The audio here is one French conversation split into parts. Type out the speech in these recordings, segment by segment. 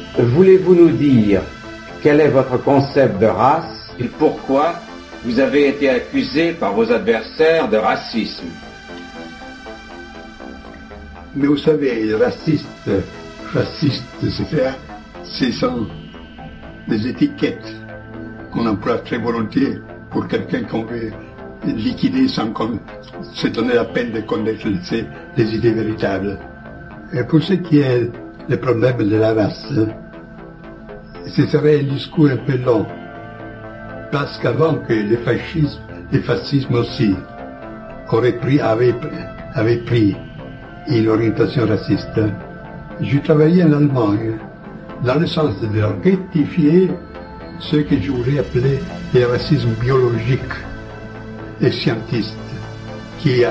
Voulez-vous nous dire quel est votre concept de race et pourquoi vous avez été accusé par vos adversaires de racisme? Mais vous savez, raciste, ce sont des étiquettes qu'on emploie très volontiers pour quelqu'un qu'on veut liquider sans se donner la peine de connaître les idées véritables. Et pour ce qui est le problème de la race, ce serait un discours un peu long. Parce qu'avant que le fascisme aussi avait pris une orientation raciste, je travaillais en Allemagne dans le sens de rectifier ce que je voulais appeler le racisme biologique et scientiste qui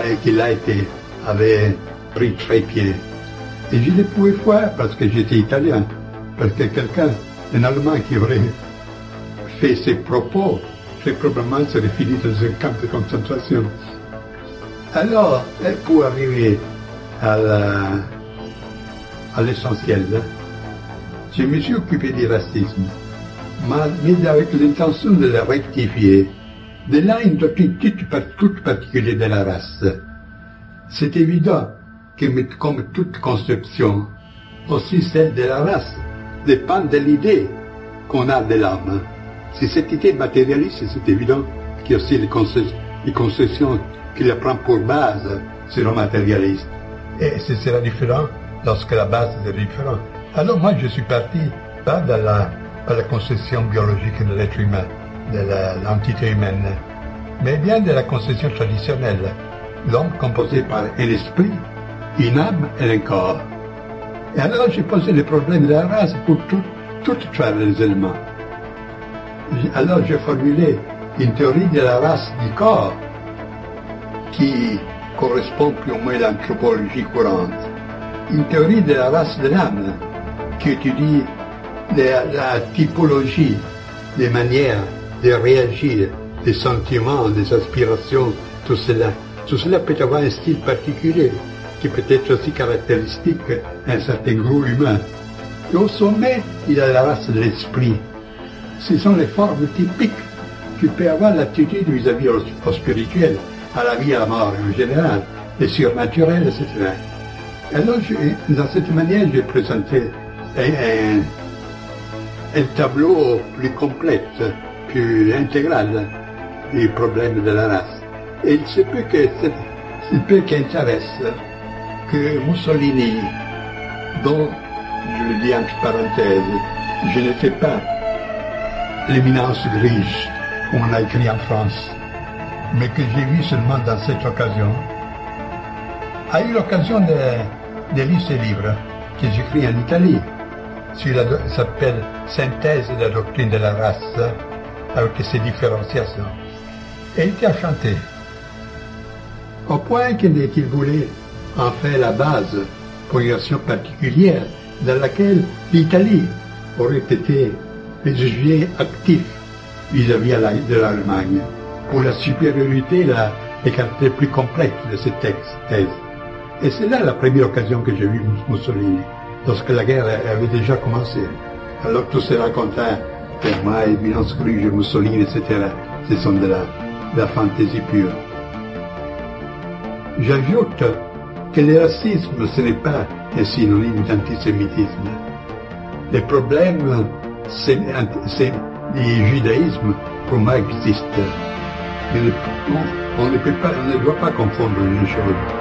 avait pris trépied. Et je ne pouvais voir parce que j'étais italien, parce que quelqu'un, un Allemand qui aurait fait ses propos, très probablement serait fini dans un camp de concentration. Alors, pour arriver à l'essentiel, je me suis occupé du racisme, mais avec l'intention de le rectifier. De là, une doctrine toute particulière de la race. C'est évident que, comme toute conception, aussi celle de la race dépend de l'idée qu'on a de l'homme. Si cette idée est matérialiste, c'est évident qu'il y a aussi les conceptions qu'il prend pour base seront matérialistes. Et ce sera différent lorsque la base est différente. Alors moi, je suis parti pas de la conception biologique de l'être humain, de l'entité humaine, mais bien de la conception traditionnelle. L'homme composé par un esprit, une âme et un corps. Et alors j'ai posé le problème de la race pour toutes les éléments. Alors j'ai formulé une théorie de la race du corps qui correspond plus ou moins à l'anthropologie courante. Une théorie de la race de l'âme qui étudie la typologie des manières de réagir, des sentiments, des aspirations, tout cela. Tout cela peut avoir un style particulier qui peut être aussi caractéristique d'un certain groupe humain. Et au sommet, il y a la race de l'esprit. Ce sont les formes typiques qui peut avoir l'attitude vis-à-vis au spirituel, à la vie, à la mort en général, les surnaturels, etc. Alors, dans cette manière, j'ai présenté un tableau plus complet, plus intégral du problème de la race. Et il se peut qu'intéresse que Mussolini, dont, je le dis entre parenthèses, je n'étais pas l'éminence grise, comme on a écrit en France, mais que j'ai vu seulement dans cette occasion, a eu l'occasion de lire ce livre que j'écris en Italie. Ça s'appelle Synthèse de la doctrine de la race, avec ses différenciations. Et il était enchanté. Au point qu'il voulait en faire la base pour une action particulière dans laquelle l'Italie aurait été jugée active vis-à-vis de l'Allemagne pour la supériorité, les caractères plus complètes de cette thèse. Et c'est là la première occasion que j'ai vu Mussolini, lorsque la guerre avait déjà commencé. Alors tout se racontait, moi, éminence grise, Mussolini, etc. Ce sont de la fantaisie pure. J'ajoute que le racisme, ce n'est pas un synonyme d'antisémitisme. Le problème, c'est le judaïsme, pour moi, existe. Mais on ne doit pas confondre les choses.